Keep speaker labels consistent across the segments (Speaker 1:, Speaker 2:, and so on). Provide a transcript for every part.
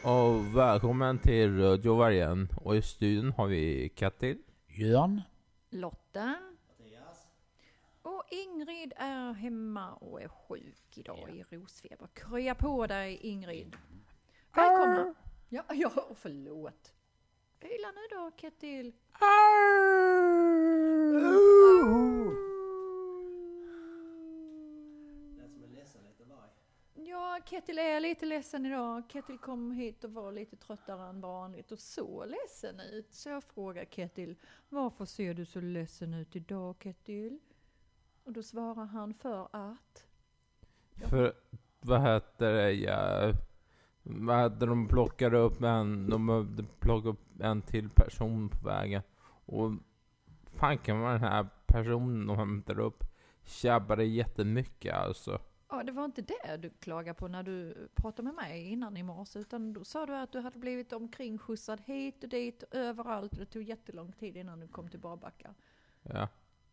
Speaker 1: Och välkommen till Radio Vargen. Och i studion har vi Kattil,
Speaker 2: Jörn,
Speaker 3: Lotta, Mattias. Och Ingrid är hemma och är sjuk idag i rosfeber. Krya på dig, Ingrid. Välkomna. Ja, förlåt. Hylla nu då, Kattil. Ja, Kattil är lite ledsen idag. Kattil kom hit och var lite tröttare än vanligt och så ledsen ut. Så jag frågar Kattil, varför ser du så ledsen ut idag, Kattil? Och då svarar han för att... Ja.
Speaker 1: För vad heter det? De plockade upp en till person på vägen. Och fan kan man den här personen de hämtar upp tjabbade jättemycket alltså.
Speaker 3: Ja, det var inte det du klagade på när du pratade med mig innan i morse, utan då sa du att du hade blivit omkringskjutsad hit och dit och överallt. Det tog jättelång tid innan du kom till Barbacka.
Speaker 1: Ja.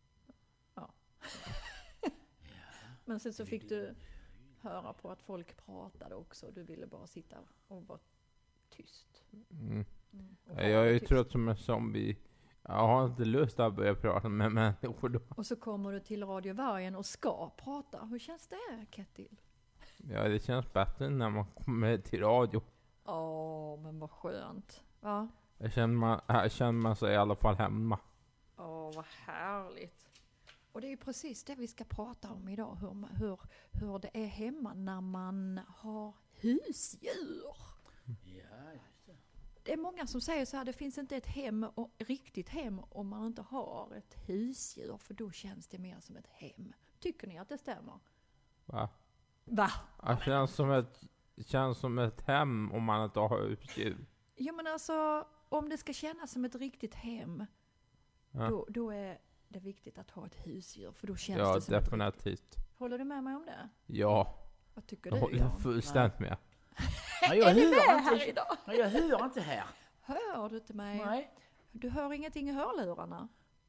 Speaker 3: Men sen så fick du höra på att folk pratade också och du ville bara sitta och vara tyst.
Speaker 1: Jag är ju trött som en zombie. Jag har inte lust att börja prata med människor då.
Speaker 3: Och så kommer du till Radio Vargen och ska prata. Hur känns det, Kattil?
Speaker 1: Ja, det känns bättre när man kommer till radio.
Speaker 3: Men vad skönt. Va?
Speaker 1: Här känner man sig i alla fall hemma.
Speaker 3: Vad härligt. Och det är ju precis det vi ska prata om idag. Hur det är hemma när man har husdjur.
Speaker 2: Ja, just det.
Speaker 3: Det är många som säger så här, det finns inte ett hem och riktigt hem om man inte har ett husdjur, för då känns det mer som ett hem. Tycker ni att det stämmer?
Speaker 1: Va?
Speaker 3: Det
Speaker 1: känns som ett hem om man inte har husdjur.
Speaker 3: Ja, men alltså, om det ska kännas som ett riktigt hem, då är det viktigt att ha ett husdjur, för då känns det som
Speaker 1: definitivt.
Speaker 3: Håller du med mig om det?
Speaker 1: Ja.
Speaker 3: Vad tycker du?
Speaker 1: Jag håller fullständigt med.
Speaker 2: Ja, jag hör inte här.
Speaker 3: Hör du inte mig?
Speaker 2: Nej.
Speaker 3: Du hör ingenting i hörlurarna?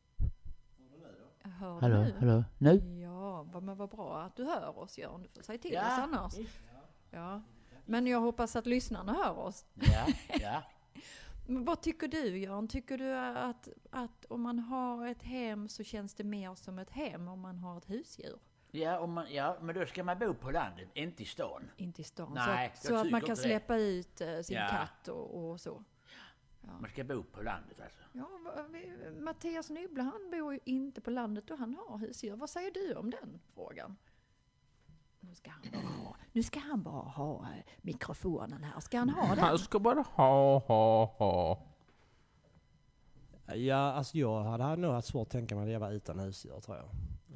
Speaker 3: Hör
Speaker 2: Hallå, nu?
Speaker 3: Ja, men vad bra att du hör oss, Jörn. Du får säga till oss annars. Ja. Men jag hoppas att lyssnarna hör oss.
Speaker 2: Ja.
Speaker 3: Men vad tycker du, Jörn? Tycker du att om man har ett hem så känns det mer som ett hem om man har ett husdjur?
Speaker 2: Ja, men då ska man bo på landet, inte i stan.
Speaker 3: Inte i stan.
Speaker 2: Nej,
Speaker 3: så att man kan släppa ut sin katt och så. Ja.
Speaker 2: Man ska bo på landet alltså.
Speaker 3: Ja, Mattias Nybla, han bor ju inte på landet och han har husdjur. Vad säger du om den frågan? Nu ska han bara ha mikrofonen här. Ska han ha den?
Speaker 1: Han ska bara ha.
Speaker 4: Ja, alltså jag hade nog haft svårt att tänka mig att leva utan husdjur, tror jag.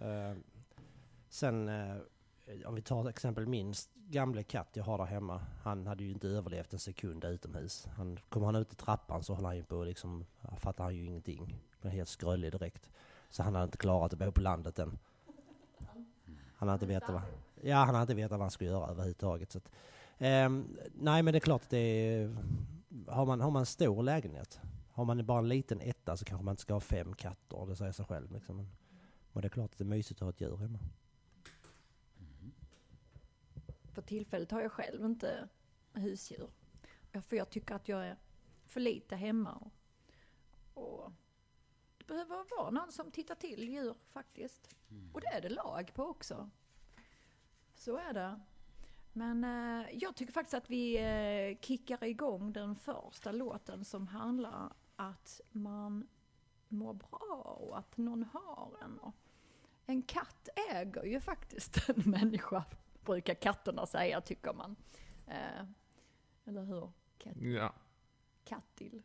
Speaker 4: Sen, om vi tar exempel min gamla katt jag har där hemma. Han hade ju inte överlevt en sekund utomhus. Kommer han ut i trappan så håller han ju på liksom, fattar han ju ingenting. Han är helt skröllig direkt. Så han hade inte klarat att bo på landet än. Han hade inte vetat vad han skulle göra överhuvudtaget. Så att, nej, men det är klart att det är, har man en stor lägenhet, har man bara en liten etta så kanske man inte ska ha 5 katter, det säger sig själv liksom. Men det är klart att det är mysigt att ha ett djur hemma.
Speaker 3: För tillfället har jag själv inte husdjur. För jag tycker att jag är för lite hemma. Och det behöver vara någon som tittar till djur faktiskt. Och det är det lag på också. Så är det. Men jag tycker faktiskt att vi kickar igång den första låten som handlar att man mår bra och att någon har en. Och en katt äger ju faktiskt en människa, brukar katterna säga, tycker man. Eller hur?
Speaker 1: Ja.
Speaker 3: Kattil.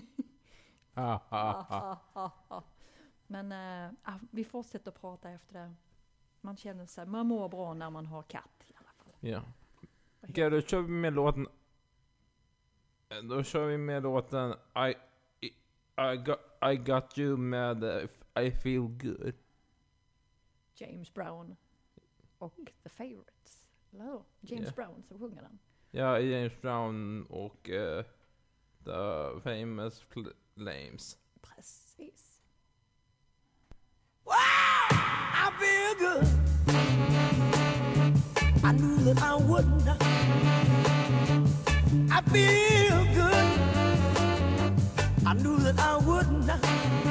Speaker 1: Ha.
Speaker 3: Men vi fortsätter att prata efter det. Man känner sig, man mår bra när man har katt i alla fall.
Speaker 1: Ja. Okej, då kör vi med låten I got you med I feel good.
Speaker 3: James Brown och The Favourites. Eller hur? James Brown som sjunger den.
Speaker 1: Ja, James Brown och The Famous Flames.
Speaker 3: Precis.
Speaker 5: Wow, I feel good. I knew that I wouldn't. I feel good. I knew that I would not.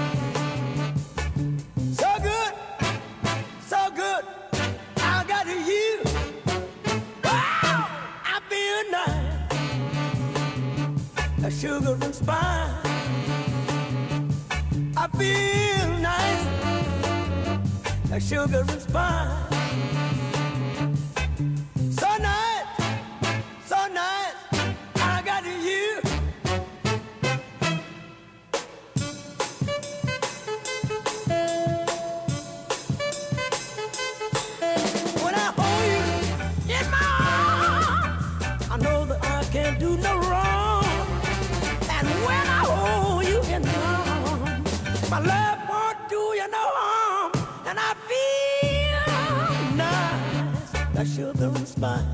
Speaker 5: So good, so good. I got you. Wow, I feel nice. A sugar and spice. I feel nice. A sugar and spice. So nice, so nice. I got you. When I hold you in my arms, I know that I can't do no wrong. And when I hold you in my arms, my love won't do you no harm. And I feel nice, like sugar and spice.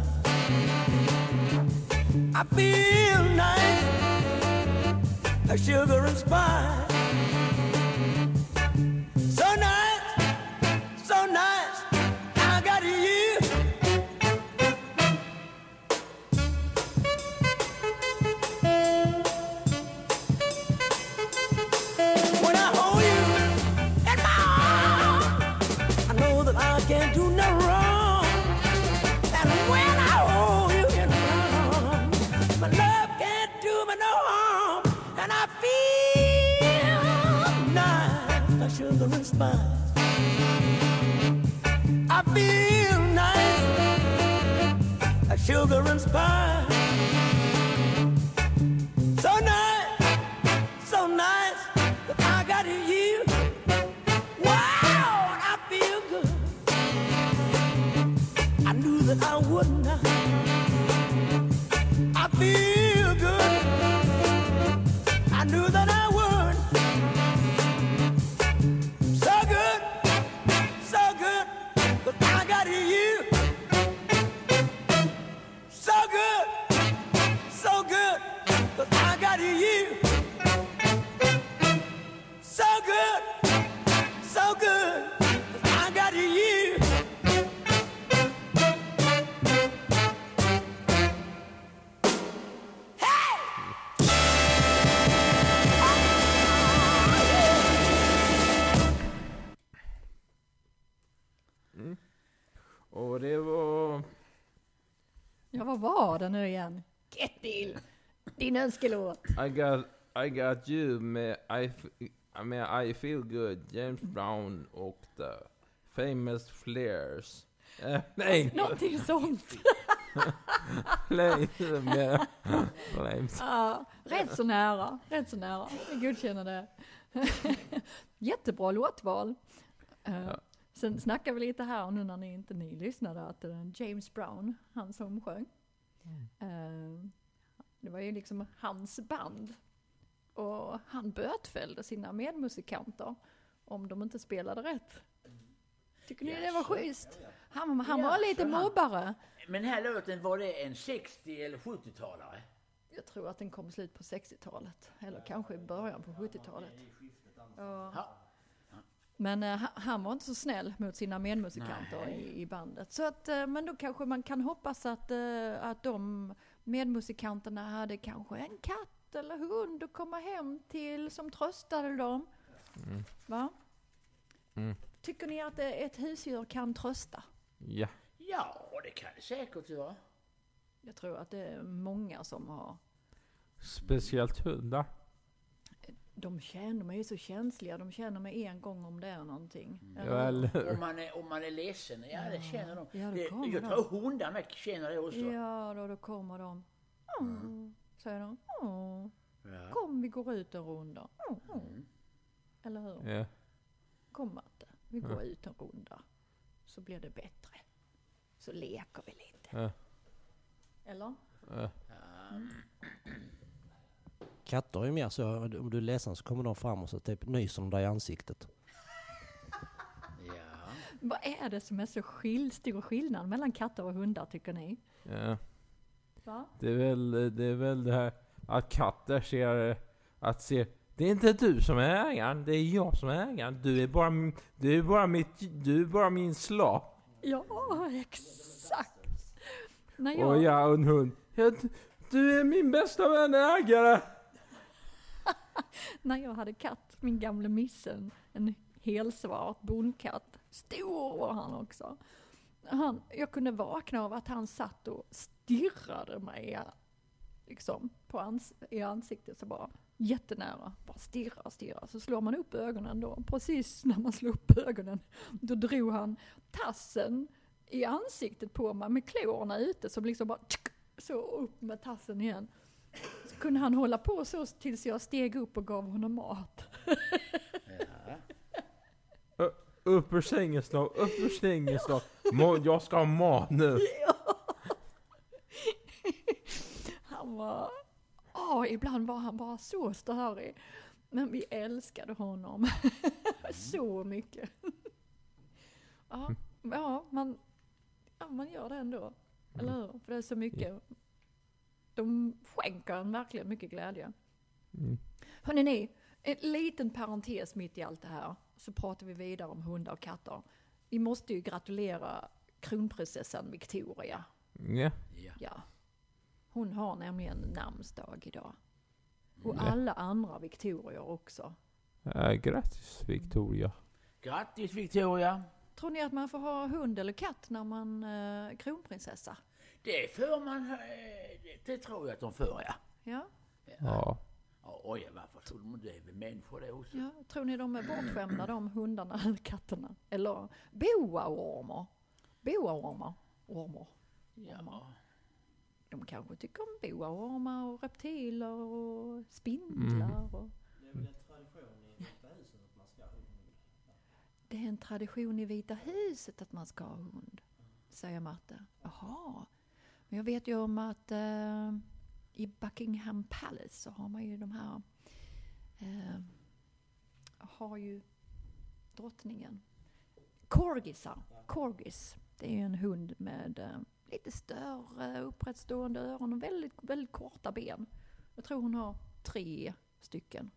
Speaker 5: I feel nice, like sugar and spice. So nice, so nice, I got you. When I hold you in my arms, I know that I can't do no wrong. And when I hold you in my arms, my love can't do me no harm. And I feel nice, like sugar and spice. I feel nice, like sugar and spice. So nice, so nice, that I got you. Wow, I feel good. I knew that I would not. I feel good. I knew that I would. So good, but I got you. So good, but I got you. So good, but I got you.
Speaker 1: Och det var...
Speaker 3: Ja, vad var det nu igen? Kettil! Din önskelåt.
Speaker 1: I got you med I feel good, James Brown och the famous Flares. Nej,
Speaker 3: Någonting sånt.
Speaker 1: Flames.
Speaker 3: Ja, rätt så nära. Jag godkänner det. Jättebra låtval. Sen snackar vi lite här nu när ni lyssnade att James Brown, han som sjöng. Det var ju liksom hans band. Och han bötfällde sina medmusikanter om de inte spelade rätt. Tycker ni det var schysst? Han var lite mobbare.
Speaker 2: Men den här låten, var det en 60- eller 70-talare?
Speaker 3: Jag tror att den kom slut på 60-talet. Eller kanske i början på 70-talet. Ja. Men han var inte så snäll mot sina medmusikanter i bandet. Så att, men då kanske man kan hoppas att de medmusikanterna hade kanske en katt eller hund att komma hem till som tröstade dem. Va? Tycker ni att ett husdjur kan trösta?
Speaker 1: Ja.
Speaker 2: Ja, det kan det säkert göra.
Speaker 3: Jag tror att det är många som har...
Speaker 1: Speciellt hundar.
Speaker 3: De är ju så känsliga. De känner mig en gång om det är någonting.
Speaker 2: Om man är ledsen, det känner de.
Speaker 3: Ja,
Speaker 2: jag tror hundarna känner det också.
Speaker 3: Ja, då kommer de. Säger de. Ja. Kom, vi går ut en runda. Eller hur?
Speaker 1: Ja.
Speaker 3: Kom, Matte. Vi går ut en runda. Så blir det bättre. Så leker vi lite.
Speaker 1: Ja.
Speaker 3: Eller?
Speaker 4: Katter är mer så, om du är ledsen så kommer de fram och så typ nyser de dig i ansiktet.
Speaker 2: Ja.
Speaker 3: Vad är det som är så stor skillnad mellan katter och hundar, tycker ni?
Speaker 1: Ja.
Speaker 3: Va?
Speaker 1: Det är väl det här att katter ser det är inte du som är ägaren, det är jag som är ägaren. Du är bara min slav.
Speaker 3: Ja, exakt.
Speaker 1: Och jag och en hund. Du är min bästa vän ägare.
Speaker 3: När jag hade katt, min gamla missen, en helsvart bondkatt. Stor var han också. Jag kunde vakna av att han satt och stirrade mig liksom, i ansiktet så bara jättenära. Bara stirra. Så slår man upp ögonen då. Precis när man slår upp ögonen, då drog han tassen i ansiktet på mig med klorna ute. Så liksom bara så upp med tassen igen. Så kunde han hålla på så tills jag steg upp och gav honom mat.
Speaker 1: Upp ur sängen slag. Jag ska ha mat nu.
Speaker 3: Han var... ibland var han bara så störig. Men vi älskade honom. Så mycket. Man gör det ändå. Eller hur? För det är så mycket. De skänker en verkligen mycket glädje. Hörrni, en liten parentes mitt i allt det här. Så pratar vi vidare om hundar och katter. Vi måste ju gratulera kronprinsessan Victoria. Ja. Hon har nämligen namnsdag idag. Och alla andra Victorior också.
Speaker 1: Grattis Victoria.
Speaker 2: Grattis Victoria.
Speaker 3: Tror ni att man får ha hund eller katt när man kronprinsessa?
Speaker 2: Det får man, det tror jag att de får,
Speaker 3: Ja.
Speaker 2: Oj, varför tror de det är väl människor det också?
Speaker 3: Ja, tror ni de är bortskämda, de hundarna eller katterna? Eller boaormar?
Speaker 2: Ja.
Speaker 3: De kanske tycker om boaormar och reptiler och spindlar. Och... Det är en tradition i Vita huset att man ska ha hund, säger Matte. Jaha. Men jag vet ju om att i Buckingham Palace så har man ju de här har ju drottningen Corgis. Det är ju en hund med lite större upprättstående öron och väldigt, väldigt korta ben. Jag tror hon har 3 stycken.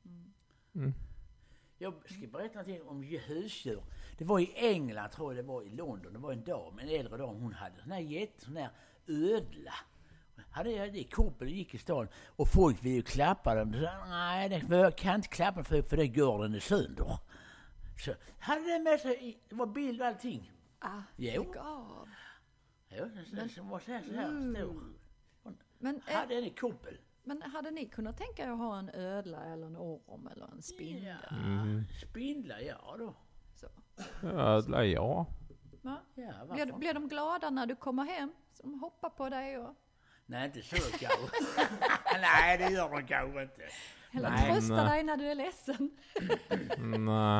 Speaker 2: Jag ska berätta någonting om husdjur. Det var i England, tror jag det var i London. Det var en äldre dam, hon hade sån här ödla. Hade det koppel och gick i stan. Och folk ville ju klappa dem. Nej, jag kan inte klappa för det går den är sönder. Så hade det med sig, det var bild och allting.
Speaker 3: Lägg av.
Speaker 2: Jo, den var så här stor.
Speaker 3: Men,
Speaker 2: hade en koppel.
Speaker 3: Men hade ni kunnat tänka er att ha en ödla eller en orm eller en spindel?
Speaker 2: Ja, spindlar, ja då.
Speaker 3: Så.
Speaker 1: Ödla, ja.
Speaker 3: Va? Blir de glada när du kommer hem? Som hoppar på dig och...
Speaker 2: Nej, inte så kanske. Nej, det gör de kanske inte.
Speaker 3: Eller trösta dig när du är ledsen.
Speaker 1: Nej.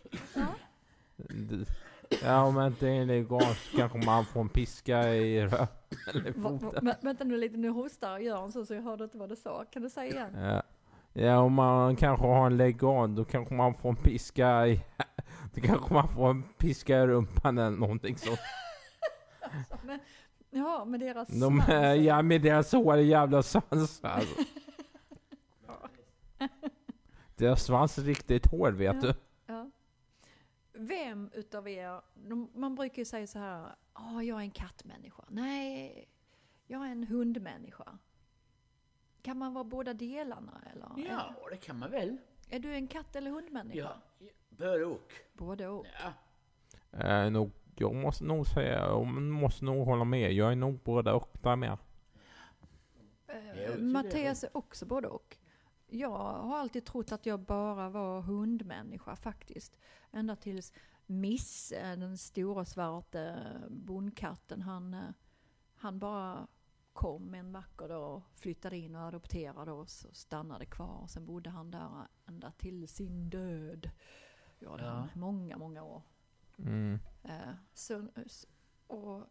Speaker 1: Ja, om inte är legalt så kanske man får en piska i foten.
Speaker 3: Vänta nu lite, nu hostar Göran så jag hörde inte vad du sa. Kan du säga igen?
Speaker 1: Ja, om man kanske har en legal då kanske man får en piska i... Då kanske man får en piska i rumpan eller någonting så.
Speaker 3: Alltså, med deras svans.
Speaker 1: Ja, med deras hår i jävla svansar. Deras svans är riktigt hård, vet du.
Speaker 3: Ja. Vem utav er, man brukar ju säga så här, jag är en kattmänniska. Nej, jag är en hundmänniska. Kan man vara båda delarna? Eller?
Speaker 2: Ja, det kan man väl.
Speaker 3: Är du en katt- eller hundmänniska?
Speaker 2: Ja, både och.
Speaker 3: Både och.
Speaker 2: Ja.
Speaker 1: Jag måste nog säga, jag måste nog hålla med. Jag är nog både och där med.
Speaker 3: Mattias är också både och. Jag har alltid trott att jag bara var hundmänniska faktiskt. Ända tills Misse, den stora svarta bondkatten, han bara kom en vacker dag, flyttade in och adopterade oss och stannade kvar. Sen bodde han där ända till sin död. Han många, många år. Och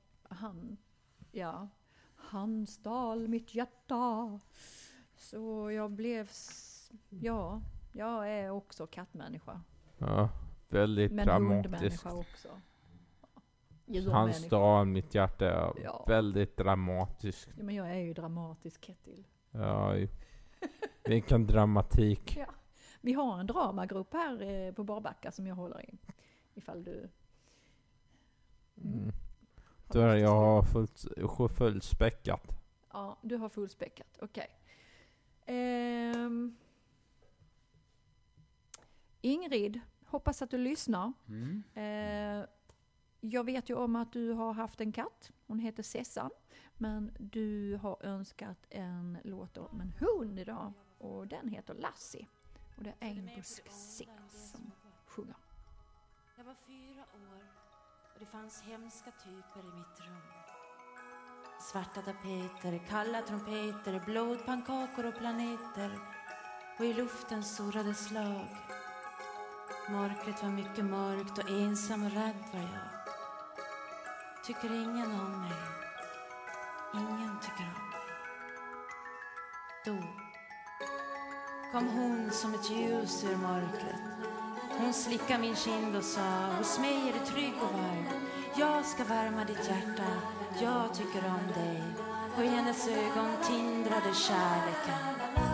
Speaker 3: han stal mitt hjärta. Så jag blev, jag är också kattmänniska.
Speaker 1: Ja, väldigt
Speaker 3: men
Speaker 1: dramatiskt.
Speaker 3: Hundmänniska också.
Speaker 1: Han stal mitt hjärta, väldigt dramatiskt.
Speaker 3: Ja, men jag är ju dramatisk, Ketil.
Speaker 1: Ja, vilken dramatik.
Speaker 3: Ja. Vi har en dramagrupp här på Barbacka som jag håller i. Ifall du...
Speaker 1: Då är jag fullt späckat.
Speaker 3: Ja, du har fullspäckat. Okej. Ingrid, hoppas att du lyssnar. Jag vet ju om att du har haft en katt. Hon heter Sessan. Men du har önskat en låt om en hund idag. Och den heter Lassie. Och det är en buskse som sjunger.
Speaker 6: Jag var 4 år och det fanns hemska typer i mitt rum. Svarta tapeter, kalla trumpeter, blodpannkakor och planeter. Och i luften surrade slag. Mörkret var mycket mörkt och ensam och rädd var jag. Tycker ingen om mig. Ingen tycker om mig. Då kom hon som ett ljus ur mörkret. Hon slickade min kind och sa: hos mig är du trygg och varm. Jag ska värma ditt hjärta. Jag tycker om dig. Och i hennes ögon tindrade kärleken.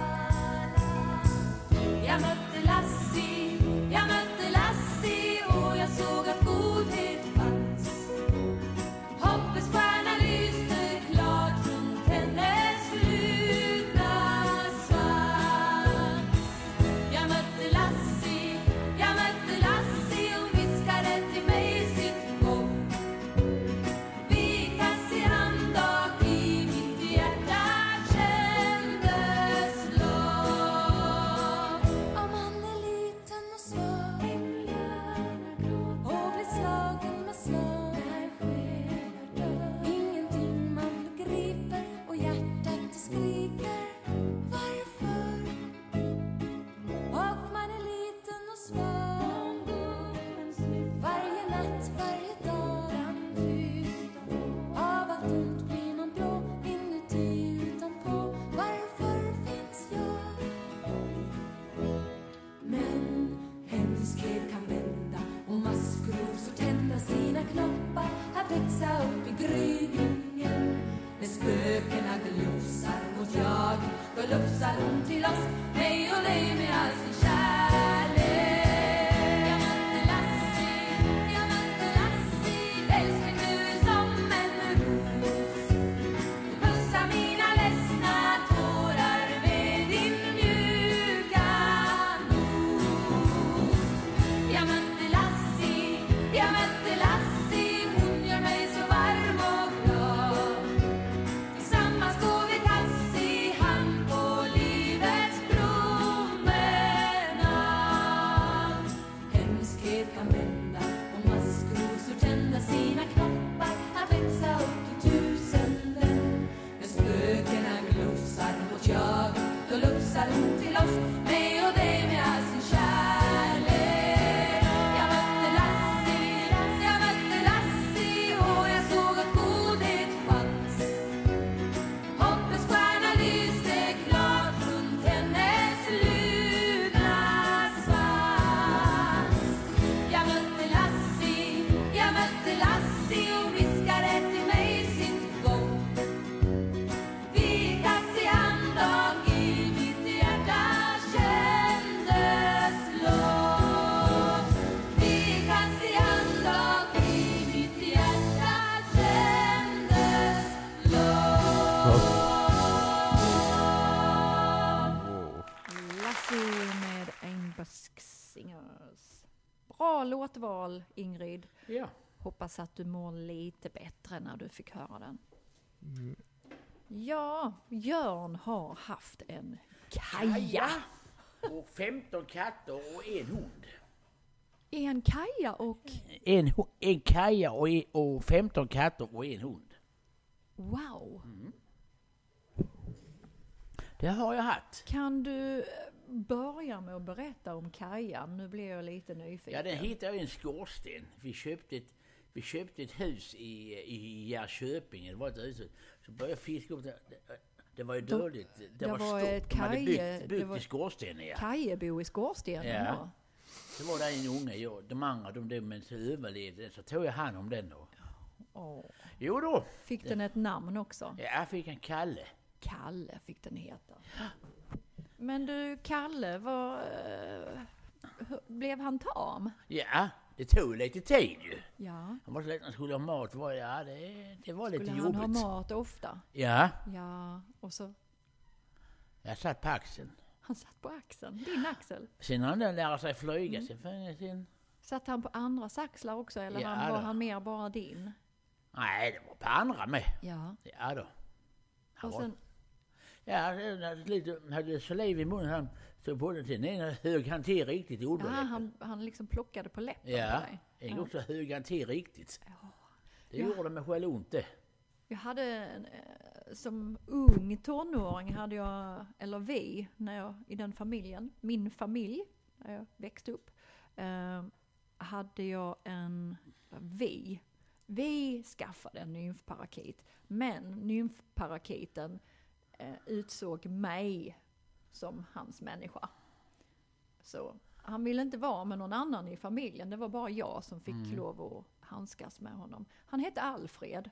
Speaker 6: Jag mötte Lassie. Jag mötte Lassie. Och jag såg att godhet fanns. Hoppets stjärna lyste klart runt hennes slutna svans. Jag mötte Lassie. Jag mötte Lassie. Hon viskade till mig sitt gott. Vi kan se handbak i mitt hjärta kändes låg. Om man är liten och svag och blir slagen med slag, ingenting man begriper och hjärtat det skriker. Varför? Och man är liten och svag. Varje natt, varje dag. Av allt ont blir man blå inuti utanpå. Varför finns jag? Men hemskhet kan vända och maskrosor tända sina knoppar att växa upp i gryningen. När spökena glufsar mot jag, då lufsar hon till oss, mig och dig med all sin kärlek. Jag mötte Lassie, jag mötte Lassie. Älskling, du är som en ros. Du pussar mina ledsna tårar med din mjuka nos. Jag mötte Lassie, jag mötte Lassie. Hon gör mig så varm och glad. Tillsammans går vi tass i hand på livets promenad. Hemskhet kan vända och maskrosor tända sina knoppar att växa upp i tusenden. När spökena glufsar mot jag, då lufsar hon till oss, mig och dig med all sin kärlek. Jag mötte Lassie, jag mötte Lassie. Och jag såg att godhet fanns. Hoppets stjärna lyste klart runt hennes slutna svans. Jag mötte Lassie, jag mötte Lassie. Och viskade till mig sitt gott. Vi tass i handbak i mitt hjärta kändes lågt. Vi tass i handbak i mitt hjärta kändes lågt.
Speaker 3: Lassie med en buskingers. Bra låtval, Ingrid.
Speaker 2: Ja.
Speaker 3: Hoppas att du mår lite bättre när du fick höra den. Ja, Jörn har haft en Kaja.
Speaker 2: Och 15 katter och en hund.
Speaker 3: En Kaja och...
Speaker 2: En Kaja och 15 katter och en hund.
Speaker 3: Wow!
Speaker 2: Det har jag haft.
Speaker 3: Kan du börja med att berätta om Kajan? Nu blir jag lite nyfiken.
Speaker 2: Ja, den hittade jag i en skorsten. Vi köpte ett hus i Järköping. Det var ett hus. Så började jag fiska upp det. Det var ju dåligt. Det var
Speaker 3: var
Speaker 2: stort.
Speaker 3: ett
Speaker 2: De hade
Speaker 3: kaje-
Speaker 2: byggt i skorstenen. Ja.
Speaker 3: Kajebo i skorstenen,
Speaker 2: Ja.
Speaker 3: ja.
Speaker 2: Det var där en unge. Ja. De andra, men så överlevde den. Så tog jag hand om den då.
Speaker 3: Åh.
Speaker 2: Jo då.
Speaker 3: Fick den ett namn också?
Speaker 2: Ja, jag fick en Kalle.
Speaker 3: Kalle fick den heta. Men du, Kalle, blev han tam?
Speaker 2: Ja, Det tog lite tid ju.
Speaker 3: Ja.
Speaker 2: Han måste lätt, han skulle ha mat. Det var lite
Speaker 3: Skulle
Speaker 2: jobbigt.
Speaker 3: han ha mat ofta?
Speaker 2: Ja,
Speaker 3: Ja, och så
Speaker 2: jag satt på axeln.
Speaker 3: han satt på axeln, din axel.
Speaker 2: Sen han lärde sig flyga. Sen,
Speaker 3: Satt han på andras axlar också eller
Speaker 2: Ja,
Speaker 3: var
Speaker 2: då.
Speaker 3: han mer bara din?
Speaker 2: nej, det var på andra med.
Speaker 3: Ja.
Speaker 2: Ja då. Han
Speaker 3: Och
Speaker 2: var,
Speaker 3: sen,
Speaker 2: ja, han hade saliv i munnen. Han stod på den till. Den hög han till riktigt i
Speaker 3: ja,
Speaker 2: underläppen.
Speaker 3: han liksom plockade på läppen
Speaker 2: Ja,
Speaker 3: på dig.
Speaker 2: en gång så hög han till riktigt.
Speaker 3: Ja.
Speaker 2: Det gjorde mig själv ont det.
Speaker 3: Jag hade som ung tonåring hade jag, eller vi, när jag, i den familjen, min familj, när jag växte upp, hade jag vi skaffade en nymfparakit, men nymfparakiten utsåg mig som hans människa. Så han ville inte vara med någon annan i familjen, det var bara jag som fick lov att handskas med honom. Han hette Alfred.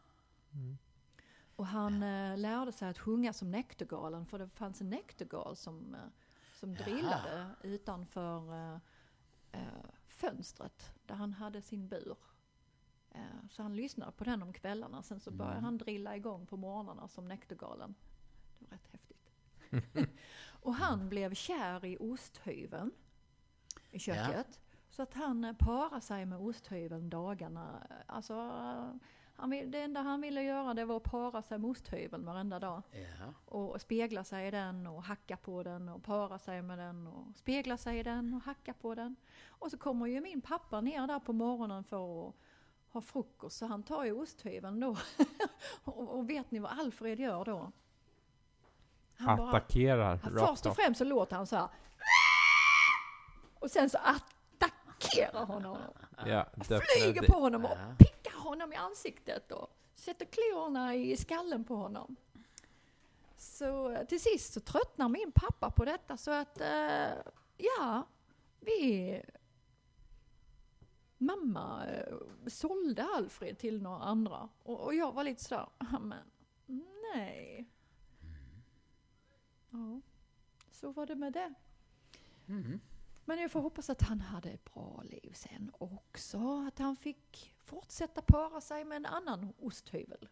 Speaker 3: Och han lärde sig att sjunga som näktergalen, för det fanns en näktergal som drillade utanför fönstret där han hade sin bur. Så han lyssnade på den om kvällarna, sen så började han drilla igång på morgnarna som näktergalen. Det var rätt häftigt. Och han blev kär i osthyveln i köket. Så att han parade sig med osthyveln dagarna. Alltså, det enda han ville göra det var att para sig med osthyveln varenda dag.
Speaker 2: Ja.
Speaker 3: Och spegla sig i den och hacka på den och para sig med den och spegla sig i den och hacka på den. Och så kommer ju min pappa ner där på morgonen för att ha frukost, så han tar ju osthyveln då. och vet ni vad Alfred gör då? Han
Speaker 1: Attackerar
Speaker 3: först och främst så låter han så här. Och sen så attackerar honom.
Speaker 1: Ja,
Speaker 3: Flyger på honom och pickar honom i ansiktet och sätter klorna i skallen på honom. Så till sist så tröttnar min pappa på detta, så att mamma sålde Alfred till några andra. Och jag var lite sådär, men nej. Ja, så var det med det. Men jag får hoppas att han hade ett bra liv sen också. Att han fick fortsätta para sig med en annan osthyvel.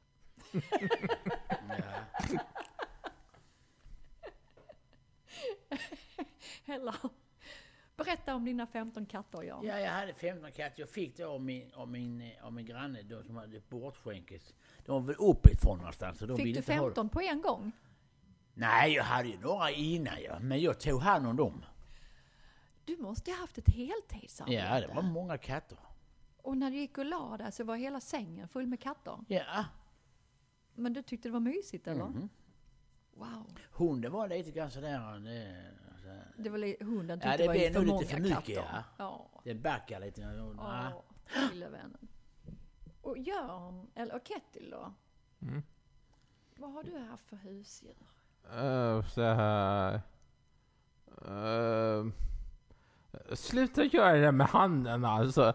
Speaker 3: Eller berätta om dina 15 katter, Jan.
Speaker 2: Ja, jag hade 15 katter. Jag fick det av min granne då, som hade bortskänkes. De var väl uppifrån någonstans. Så de
Speaker 3: Fick
Speaker 2: ville
Speaker 3: du
Speaker 2: inte ha
Speaker 3: 15 på en gång?
Speaker 2: Nej, jag hade ju några innan, men jag tog hand om dem.
Speaker 3: Du måste ha haft ett heltidsarbete.
Speaker 2: Ja, det var många katter.
Speaker 3: Och när du gick och la där så var hela sängen full med katter.
Speaker 2: Ja.
Speaker 3: Men du tyckte det var mysigt, eller? Wow.
Speaker 2: Hunden var lite grann sådär.
Speaker 3: Det var hunden tyckte
Speaker 2: Ja,
Speaker 3: det var
Speaker 2: blev
Speaker 3: för
Speaker 2: nog
Speaker 3: många
Speaker 2: lite för mycket,
Speaker 3: katter.
Speaker 2: ja. Det backar lite.
Speaker 3: Ja, lilla vännen. Och Jörn, eller Kettil då? Vad har du haft för husdjur?
Speaker 1: Så här. Sluta göra det med handen alltså.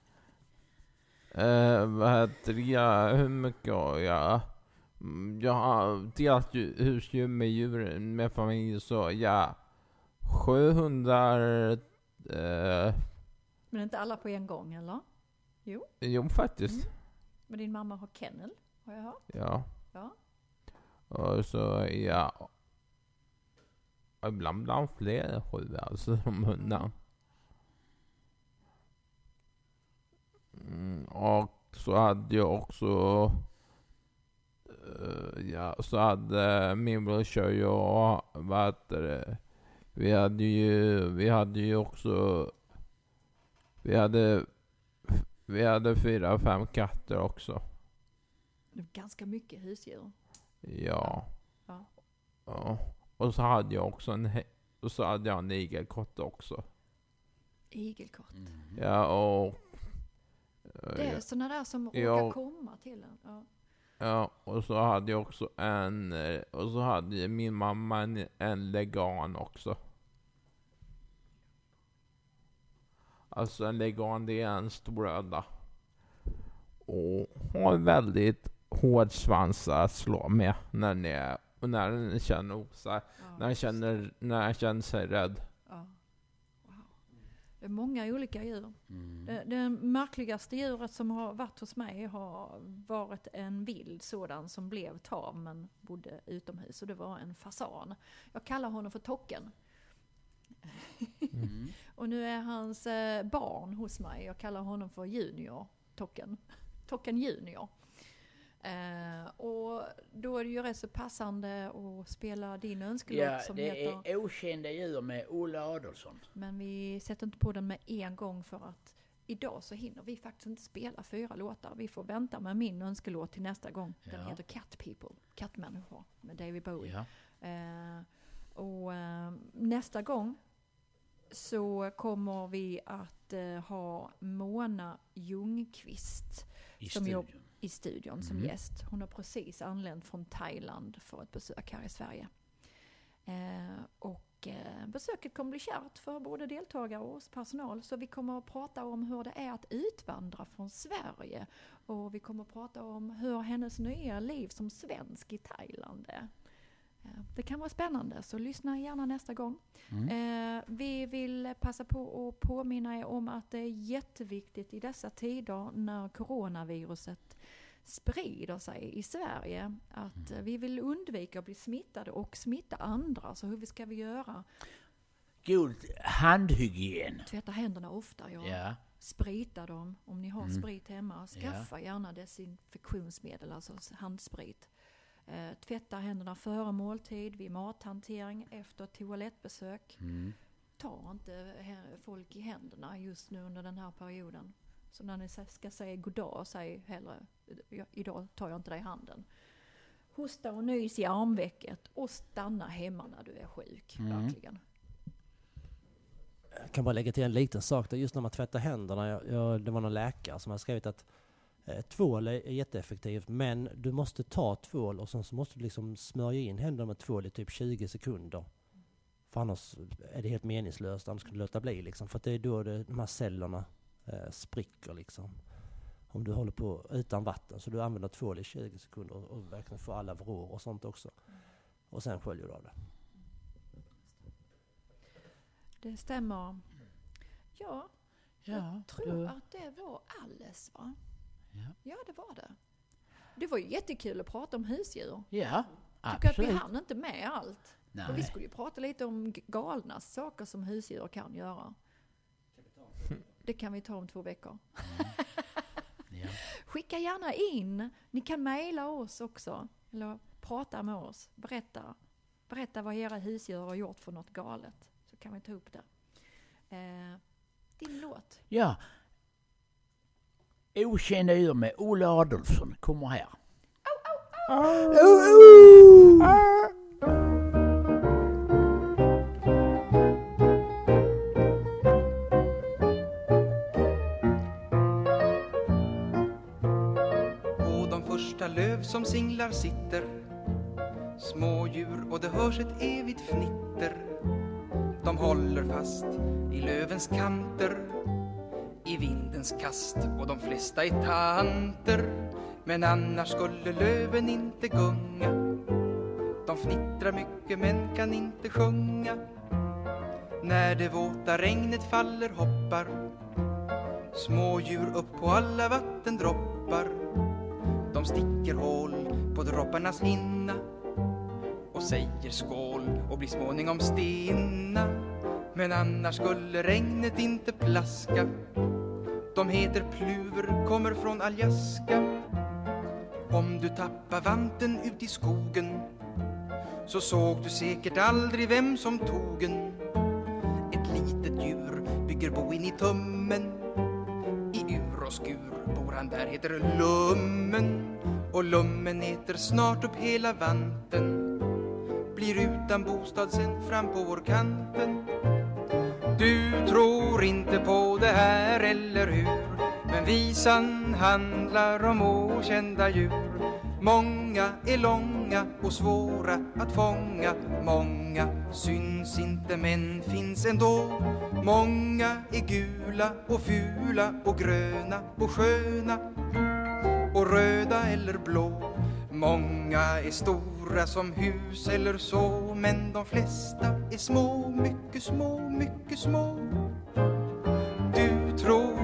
Speaker 1: Vad heter det? Hur mycket har jag? Jag har delat husdjur med djuren med familj, så ja. 700.
Speaker 3: Men inte alla på en gång, eller?
Speaker 1: Jo, faktiskt.
Speaker 3: Men din mamma har kennel, har jag hört.
Speaker 1: Ja.
Speaker 3: Ja.
Speaker 1: Och så ja. Ibland fler 7 alltså som hundar. Och så hade jag också så hade min brorsa och jag, vad heter det, vi hade ju också vi hade 4-5 katter också.
Speaker 3: Det är ganska mycket husdjur.
Speaker 1: Ja.
Speaker 3: Ja.
Speaker 1: Och så hade jag också en igelkott också.
Speaker 3: Igelkott.
Speaker 1: Ja, och
Speaker 3: Det är såna där som råkar komma till en. Ja.
Speaker 1: Ja, och så hade jag också och så hade min mamma en legan också. Alltså en legan, det är en stor ödla. Och har väldigt hård svans att slå med när den känner osar. När den känner sig rädd.
Speaker 3: Ja. Wow. Det är många olika djur. Det märkligaste djuret som har varit hos mig har varit en vild sådan som blev tam men bodde utomhus. Och det var en fasan. Jag kallar honom för Tocken. Och nu är hans barn hos mig. Jag kallar honom för Junior. Tocken Junior. Och då är det ju rätt så passande att spela din önskelåt som
Speaker 2: det
Speaker 3: heter...
Speaker 2: är Okända djur med Ola Adolfsson.
Speaker 3: Men vi sätter inte på den med en gång för att idag så hinner vi faktiskt inte spela 4 låtar. Vi får vänta med min önskelåt till nästa gång. Den heter Cat People, kattmänniskor med David Bowie. Nästa gång så kommer vi att ha Mona Ljungqvist i studion som gäst. Hon har precis anlänt från Thailand för ett besök här i Sverige. Besöket kommer bli kärt för både deltagare och oss personal. Så vi kommer att prata om hur det är att utvandra från Sverige. Och vi kommer att prata om hur hennes nya liv som svensk i Thailand är. Det kan vara spännande, så lyssna gärna nästa gång. Vi vill passa på att påminna er om att det är jätteviktigt i dessa tider när coronaviruset sprider sig i Sverige att vi vill undvika att bli smittade och smitta andra. Så hur ska vi göra?
Speaker 2: God handhygien.
Speaker 3: Tvätta händerna ofta, sprita dem. Om ni har sprit hemma, skaffa gärna desinfektionsmedel, alltså handsprit. Tvätta händerna före måltid, vid mathantering, efter toalettbesök. Ta inte folk i händerna just nu under den här perioden. Så när ni ska säga goddag, säg hellre, idag tar jag inte dig i handen. Hosta och nys i armvecket och stanna hemma när du är sjuk, verkligen.
Speaker 4: Jag kan bara lägga till en liten sak där, just när man tvättar händerna. Det var någon läkare som har skrivit att tvål är jätteeffektivt, men du måste ta tvål och sen så måste du liksom smörja in händerna med tvål i typ 20 sekunder. För annars är det helt meningslöst, annars kan du låta bli liksom. För att det är då de här cellerna spricker liksom. Om du håller på utan vatten, så du använder tvål i 20 sekunder och verkligen får alla vrår och sånt också. Och sen sköljer du av det.
Speaker 3: Det stämmer. Ja, jag tror att det var alles, va? Ja, det var det. Det var ju jättekul att prata om husdjur.
Speaker 2: Ja,
Speaker 3: absolut. Tycker att vi hann inte med allt. Och vi skulle ju prata lite om galna saker som husdjur kan göra. Det kan vi ta om 2 veckor. Skicka gärna in. Ni kan mejla oss också. Eller prata med oss. Berätta vad era husdjur har gjort för något galet. Så kan vi ta upp det. Din låt.
Speaker 2: Ja. Okända djur med Ola Adolfsson kommer här.
Speaker 7: På de första löv som singlar sitter smådjur och det hörs ett evigt fnitter. De håller fast i lövens kanter, i vindens kast, och de flesta är tanter. Men annars skulle löven inte gunga. De fnittrar mycket men kan inte sjunga. När det våta regnet faller hoppar smådjur upp på alla vattendroppar. De sticker hål på dropparnas hinna och säger skål och blir småningom stinna. Men annars skulle regnet inte plaska. De heter pluver, kommer från Aljaska. Om du tappar vanten ut i skogen så såg du säkert aldrig vem som tog en. Ett litet djur bygger bo in i tummen. I ur och skur bor han, där heter Lummen. Och Lummen heter snart upp hela vanten. Blir utan bostad sen fram på vår kanten. Du tror inte på det här, eller hur? Men visan handlar om okända djur. Många är långa och svåra att fånga. Många syns inte men finns ändå. Många är gula och fula och gröna och sköna och röda eller blå. Många är stora som hus eller så, men de flesta är små, mycket små, mycket små.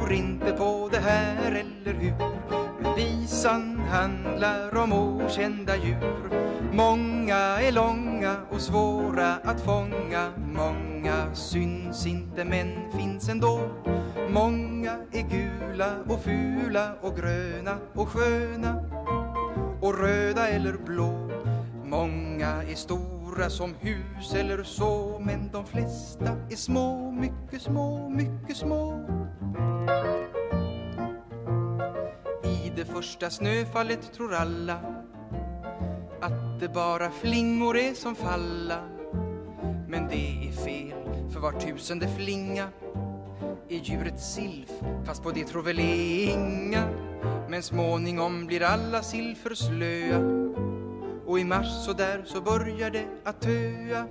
Speaker 7: tror inte på det här, eller hur? Men visan handlar om okända djur. Många är långa och svåra att fånga. Många syns inte men finns ändå. Många är gula och fula och gröna och sköna och röda eller blå. Många är stora som hus eller så, men de flesta är små, mycket små, mycket små. I det första snöfallet tror alla att det bara flingor är som falla. Men det är fel, för var 1000:e flinga är djuret silf, fast på det tror väl inga. Men småningom blir alla silfer slöa, och i mars så där så börjar det att töa.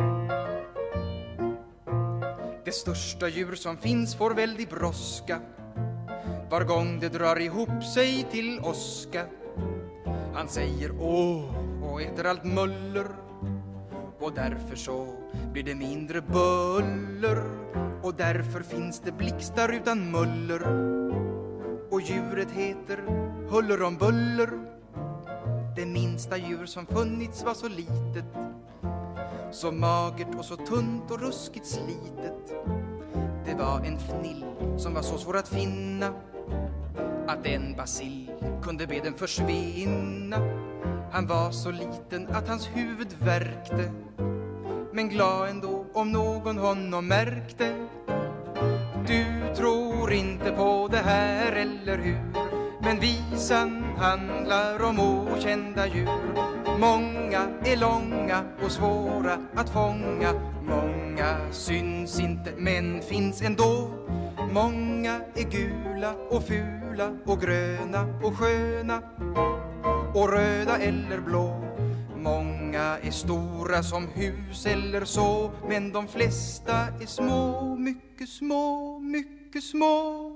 Speaker 7: Det största djur som finns får väldigt brådska var gång det drar ihop sig till åska. Han säger åh och äter allt muller, och därför så blir det mindre buller. Och därför finns det blixtar utan muller, och djuret heter Huller om buller. Det minsta djur som funnits var så litet, så magert och så tunt och ruskigt slitet. Det var en fnill som var så svår att finna att en bacill kunde be den försvinna. Han var så liten att hans huvud värkte, men glad ändå om någon honom märkte. Du tror inte på det här, eller hur? Men visan handlar om okända djur. Många är långa och svåra att fånga. Många syns inte men finns ändå. Många är gula och fula och gröna och sköna och röda eller blå. Många är stora som hus eller så, men de flesta är små, mycket små, mycket små.